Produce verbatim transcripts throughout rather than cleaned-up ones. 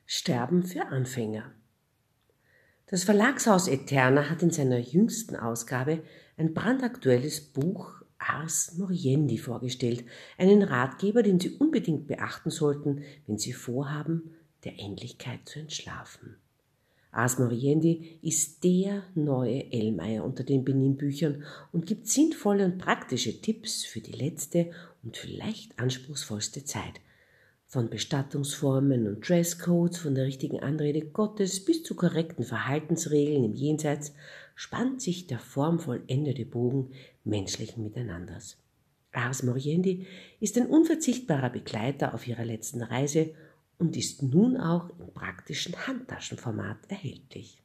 Sterben für Anfänger. Das Verlagshaus Eterna hat in seiner jüngsten Ausgabe ein brandaktuelles Buch Ars Moriendi vorgestellt, einen Ratgeber, den Sie unbedingt beachten sollten, wenn Sie vorhaben, der Endlichkeit zu entschlafen. Ars Moriendi ist der neue Ellmayr unter den Benin-Büchern und gibt sinnvolle und praktische Tipps für die letzte und vielleicht anspruchsvollste Zeit. Von Bestattungsformen und Dresscodes, von der richtigen Anrede Gottes bis zu korrekten Verhaltensregeln im Jenseits spannt sich der formvollendete Bogen menschlichen Miteinanders. Ars Moriendi ist ein unverzichtbarer Begleiter auf ihrer letzten Reise und ist nun auch im praktischen Handtaschenformat erhältlich.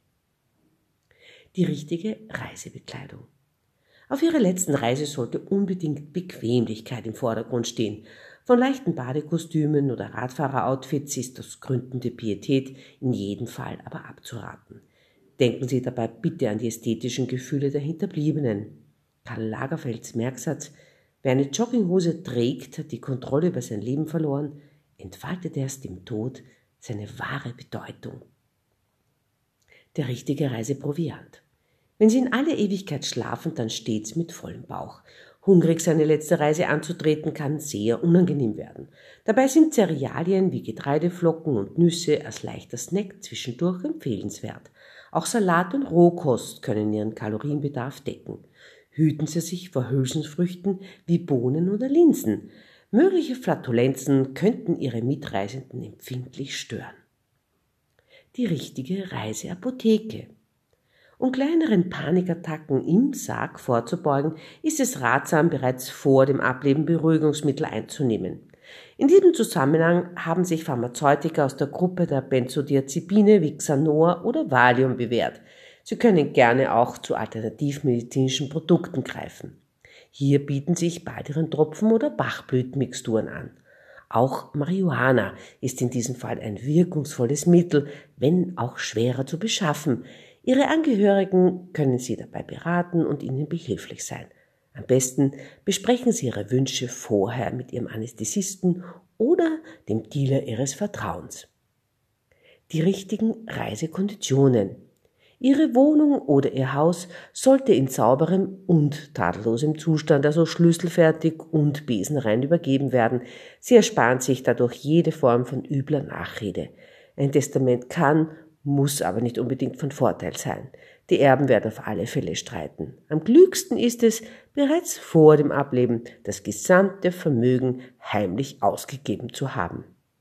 Die richtige Reisebekleidung. Auf Ihrer letzten Reise sollte unbedingt Bequemlichkeit im Vordergrund stehen. Von leichten Badekostümen oder Radfahrer-Outfits ist aus Gründen der Pietät in jedem Fall aber abzuraten. Denken Sie dabei bitte an die ästhetischen Gefühle der Hinterbliebenen. Karl Lagerfelds Merksatz: Wer eine Jogginghose trägt, hat die Kontrolle über sein Leben verloren, entfaltet erst im Tod seine wahre Bedeutung. Der richtige Reiseproviant. Wenn Sie in alle Ewigkeit schlafen, dann stets mit vollem Bauch. Hungrig seine letzte Reise anzutreten, kann sehr unangenehm werden. Dabei sind Cerealien wie Getreideflocken und Nüsse als leichter Snack zwischendurch empfehlenswert. Auch Salat und Rohkost können Ihren Kalorienbedarf decken. Hüten Sie sich vor Hülsenfrüchten wie Bohnen oder Linsen. Mögliche Flatulenzen könnten Ihre Mitreisenden empfindlich stören. Die richtige Reiseapotheke. Um kleineren Panikattacken im Sarg vorzubeugen, ist es ratsam, bereits vor dem Ableben Beruhigungsmittel einzunehmen. In diesem Zusammenhang haben sich Pharmazeutika aus der Gruppe der Benzodiazepine wie Xanor oder Valium bewährt. Sie können gerne auch zu alternativmedizinischen Produkten greifen. Hier bieten sich Baldriantropfen oder Bachblütenmixturen an. Auch Marihuana ist in diesem Fall ein wirkungsvolles Mittel, wenn auch schwerer zu beschaffen. Ihre Angehörigen können Sie dabei beraten und Ihnen behilflich sein. Am besten besprechen Sie Ihre Wünsche vorher mit Ihrem Anästhesisten oder dem Dealer Ihres Vertrauens. Die richtigen Reisekonditionen. Ihre Wohnung oder Ihr Haus sollte in sauberem und tadellosem Zustand, also schlüsselfertig und besenrein übergeben werden. Sie ersparen sich dadurch jede Form von übler Nachrede. Ein Testament kann, muss aber nicht unbedingt von Vorteil sein. Die Erben werden auf alle Fälle streiten. Am klügsten ist es, bereits vor dem Ableben das gesamte Vermögen heimlich ausgegeben zu haben.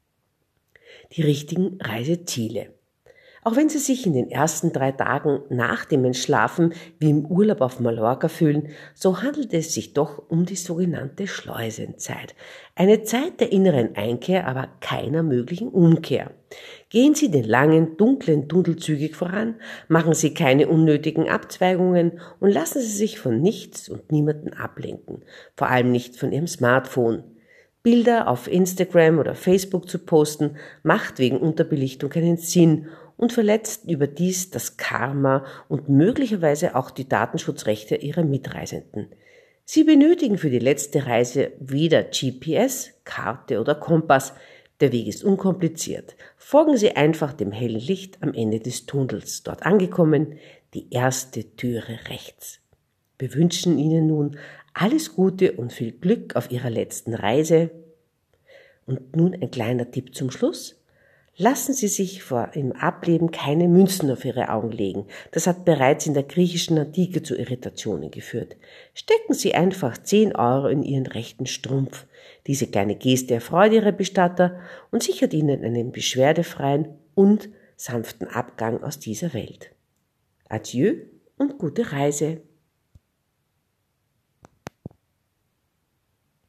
Die richtigen Reiseziele. Auch wenn Sie sich in den ersten drei Tagen nach dem Entschlafen wie im Urlaub auf Mallorca fühlen, so handelt es sich doch um die sogenannte Schleusenzeit. Eine Zeit der inneren Einkehr, aber keiner möglichen Umkehr. Gehen Sie den langen, dunklen Tunnel zügig voran, machen Sie keine unnötigen Abzweigungen und lassen Sie sich von nichts und niemanden ablenken, vor allem nicht von Ihrem Smartphone. Bilder auf Instagram oder Facebook zu posten, macht wegen Unterbelichtung keinen Sinn und verletzt überdies das Karma und möglicherweise auch die Datenschutzrechte Ihrer Mitreisenden. Sie benötigen für die letzte Reise weder G P S, Karte oder Kompass. Der Weg ist unkompliziert. Folgen Sie einfach dem hellen Licht am Ende des Tunnels. Dort angekommen, die erste Türe rechts. Wir wünschen Ihnen nun alles Gute und viel Glück auf Ihrer letzten Reise. Und nun ein kleiner Tipp zum Schluss. Lassen Sie sich vor im Ableben keine Münzen auf Ihre Augen legen. Das hat bereits in der griechischen Antike zu Irritationen geführt. Stecken Sie einfach zehn Euro in Ihren rechten Strumpf. Diese kleine Geste erfreut Ihre Bestatter und sichert Ihnen einen beschwerdefreien und sanften Abgang aus dieser Welt. Adieu und gute Reise.